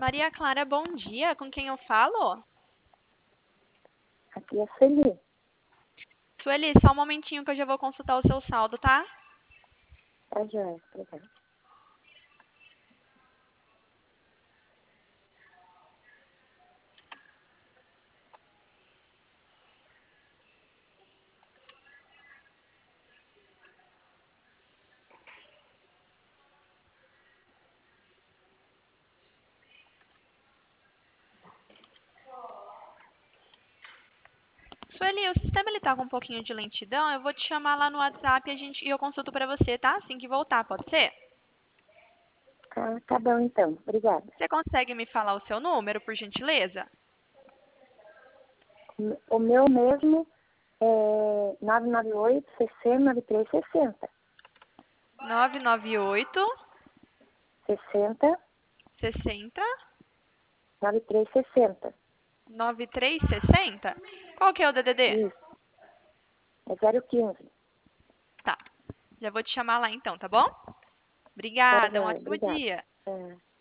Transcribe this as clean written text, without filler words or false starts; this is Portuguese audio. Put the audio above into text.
Maria Clara, bom dia. Com quem eu falo? Aqui é Sueli. Sueli, só um momentinho que eu já vou consultar o seu saldo, tá? Tá joia, obrigada. Sueli, o sistema ele tá com um pouquinho de lentidão. Eu vou te chamar lá no WhatsApp e eu consulto pra você, tá? Assim que voltar, pode ser? Ah, tá bom então, obrigada. Você consegue me falar o seu número, por gentileza? O meu mesmo é 998 60 9360. 998 60 60 9360. 9360. Qual que é o DDD? Isso, é 015. Tá. Já vou te chamar lá então, tá bom? Tá Obrigada, um joia, ótimo obrigada. dia. É.